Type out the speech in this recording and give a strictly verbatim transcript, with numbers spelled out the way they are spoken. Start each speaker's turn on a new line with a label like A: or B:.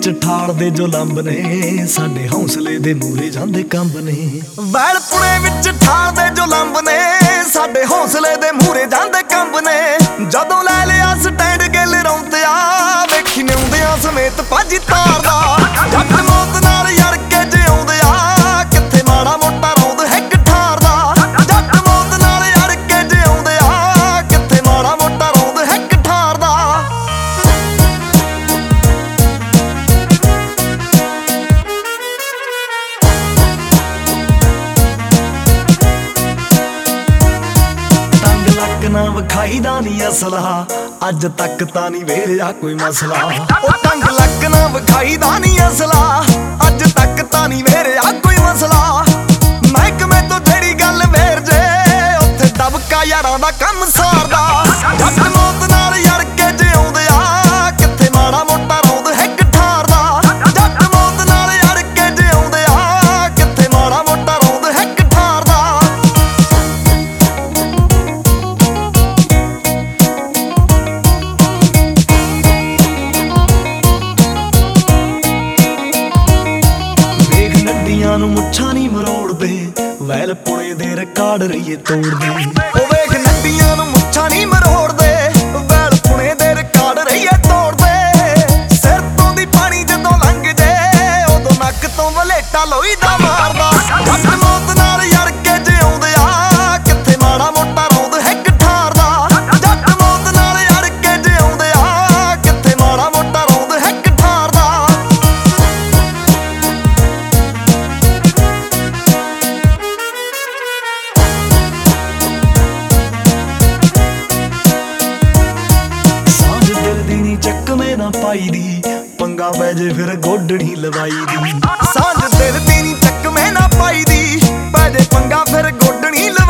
A: ਵਿੱਚ ਠਾਲ ਦੇ ਜੋ ਲੰਬ ਨੇ ਸਾਡੇ ਹੌਸਲੇ ਦੇ ਮੂਰੇ ਜਾਂਦੇ ਕੰਬ ਨੇ। ਵੈਲਪੁਣੇ ਵਿੱਚ ਠਾਲ ਦੇ ਜੋ ਲੰਬ ਨੇ ਸਾਡੇ ਹੌਸਲੇ ਦੇ ਮੂਰੇ ਜਾਂਦੇ ਕੰਬ ਨੇ। ਜਦੋਂ ਲੈ ਲਿਆ ਸਟੈਂਡ ਗਿੱਲ ਰੌਂਦਿਆ ਵੇਖੀ ਨਿਉਂਦਿਆਂ ਸਮੇਤ ਭਾਜੀ ਤਾਰਦਾ। ਜੱਟ ਮੌਤ ਨਾਲ ਯੜ ਕੇ ਜਿਉਂਦਿਆ ਕਿੱਥੇ ਮਾੜਾ ਮੋਟਾ ਰੌਂਦ ਹਿੱਕ ਠਾਰਦਾ। ਜੱਟ ਮੌਤ ਨਾਲ ਯੜ ਕੇ ਜਿਉਂਦਿਆ ਕਿੱਥੇ ਮਾੜਾ ਮੋਟਾ ਰੌਂਦ ਹਿੱਕ ਠਾਰਦਾ। ਨਾ ਵਿਖਾਈ ਦਾ ਨੀ ਅਸਲਾ ਅੱਜ ਤੱਕ ਤਾਂ ਨੀ ਵੇਰਿਆ ਕੋਈ ਮਸਲਾ। ਉਹ ਟੰਗ ਲੱਕ ਨਾ ਵਿਖਾਈ ਦਾ ਨੀ ਅਸਲਾ ਅੱਜ ਤੱਕ ਤਾਂ ਨੀ ਵੇਰਿਆ ਕੋਈ ਮਸਲਾ। ਮਹਿਕਮੇ ਤੋਂ ਜਿਹੜੀ ਗੱਲ ਵੇਰ ਜੇ ਉੱਥੇ ਦਬਕਾ ਯਾਰਾਂ ਦਾ ਕੰਮ ਸਾਰਦਾ। ਜੱਟ ਮੌਤ ਨਾਲ ਯੜ ਕੇ ਜਿਉਂਦਿਆ ਕਿੱਥੇ ਮਾੜਾ ਮੋਟਾ ਰੌਂਦ ਹਿੱਕ ਠਾਰਦਾ। ਜੱਟ ਮੌਤ ਨਾਲ ਯੜ ਕੇ ਜਿਉਂਦਿਆ ਕਿੱਥੇ ਮਾੜਾ ਮੋਟਾ ਰੌਂਦ ਹਿੱਕ ਠਾਰਦਾ। ਨੂੰ ਮੁੱਛਾਂ ਨੀ ਮਰੋੜਦੇ ਵੈਲਪੁਣੇ ਦੇ ਰਿਕਾਰਡ ਰਹੀਏ ਤੋੜਦੇ। ਉਹ ਵੇਖ ਨੱਡੀਆਂ ਨੂੰ ਮੁੱਛਾਂ ਨੀ ਮਰੋੜਦੇ ਵੈਲਪੁਣੇ ਦੇ ਰਿਕਾਰਡ ਰਹੀਏ ਤੋੜਦੇ। ਸਿਰ ਤੋਂ ਦੀ ਪਾਣੀ ਜਦੋਂ ਲੰਘ ਜੇ ਉਦੋਂ ਨੱਕ ਤੋਂ ਵਲੇਟਾ ਲੋਈ ਦਾ ਮਾਰਦਾ। ਜੱਟ ਮੌਤ ਨਾਲ ਯੜ ਕੇ ਜਿਉਂਦਿਆ ਕਿੱਥੇ ਮਾੜਾ ਮੋਟਾ ਰੌਂਦ ਹਿੱਕ ਠਾਰਦਾ। ਜੱਟ ਮੌਤ ਨਾਲ ਯੜ ਕੇ ਜਿਉਂਦਿਆ ਕਿੱਥੇ ਮਾੜਾ ਮੋਟਾ ਰੌਂਦ ਹਿੱਕ ਠਾਰਦਾ। ਚੱਕਵੇਂ ਨਾ ਪਾਈ ਦੀ ਪੰਗਾ ਪੈ ਜੇ ਫਿਰ ਗੋਡਣੀ ਲਵਾਈ ਦੀ। ਸਾਂਝ ਦਿਲ ਦੀ ਨੀ ਚੱਕਵੇਂ ਨਾ ਪਾਈ ਦੀ ਪੈ ਜੇ ਪੰਗਾ ਫਿਰ ਗੋਡਣੀ।